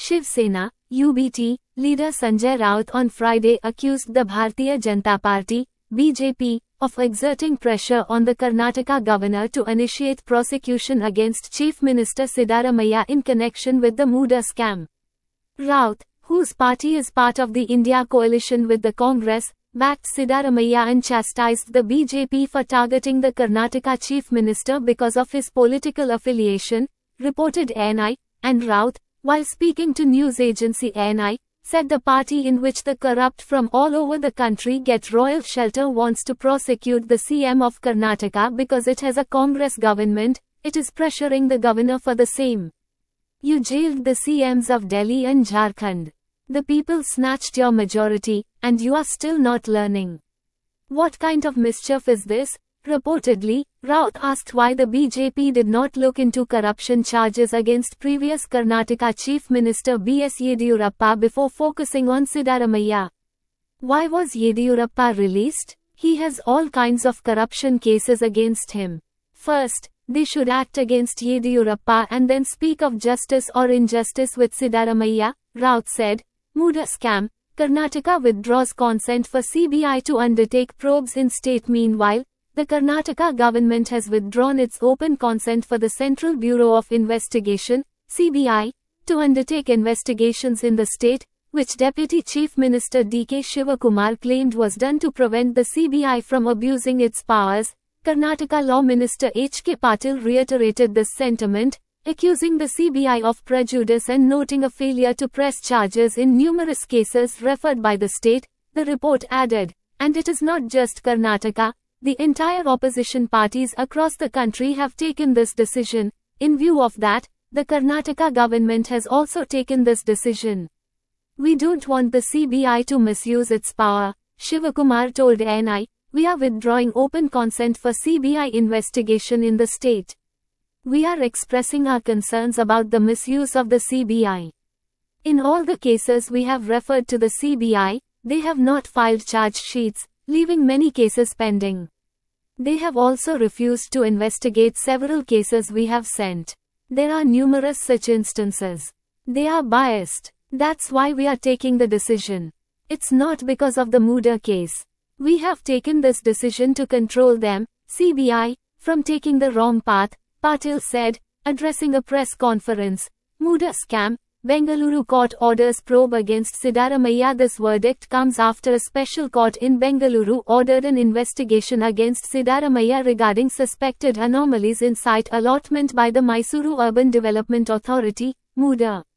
Shiv Sena, UBT, leader Sanjay Raut on Friday accused the Bharatiya Janata Party, BJP, of exerting pressure on the Karnataka governor to initiate prosecution against Chief Minister Siddaramaiah in connection with the Muda scam. Raut, whose party is part of the India coalition with the Congress, backed Siddaramaiah and chastised the BJP for targeting the Karnataka Chief Minister because of his political affiliation, reported ANI, and Raut, while speaking to news agency ANI, said the party in which the corrupt from all over the country get royal shelter wants to prosecute the CM of Karnataka because it has a Congress government, it is pressuring the governor for the same. You jailed the CMs of Delhi and Jharkhand. The people snatched your majority, and you are still not learning. What kind of mischief is this? Reportedly, Raut asked why the BJP did not look into corruption charges against previous Karnataka Chief Minister B.S. Yediyurappa before focusing on Siddaramaiah. Why was Yediyurappa released? He has all kinds of corruption cases against him. First, they should act against Yediyurappa and then speak of justice or injustice with Siddaramaiah, Raut said. Muda scam, Karnataka withdraws consent for CBI to undertake probes in state. Meanwhile, the Karnataka government has withdrawn its open consent for the Central Bureau of Investigation, CBI, to undertake investigations in the state, which Deputy Chief Minister D.K. Shivakumar claimed was done to prevent the CBI from abusing its powers. Karnataka Law Minister H.K. Patil reiterated this sentiment, accusing the CBI of prejudice and noting a failure to press charges in numerous cases referred by the state, the report added. And it is not just Karnataka. The entire opposition parties across the country have taken this decision. In view of that, the Karnataka government has also taken this decision. We don't want the CBI to misuse its power, Shivakumar told ANI. We are withdrawing open consent for CBI investigation in the state. We are expressing our concerns about the misuse of the CBI. In all the cases we have referred to the CBI, they have not filed charge sheets, leaving many cases pending. They have also refused to investigate several cases we have sent. There are numerous such instances. They are biased. That's why we are taking the decision. It's not because of the Muda case. We have taken this decision to control them, CBI, from taking the wrong path, Patil said, addressing a press conference. Muda scam, Bengaluru court orders probe against Siddaramaiah. This verdict comes after a special court in Bengaluru ordered an investigation against Siddaramaiah regarding suspected anomalies in site allotment by the Mysuru Urban Development Authority, Muda.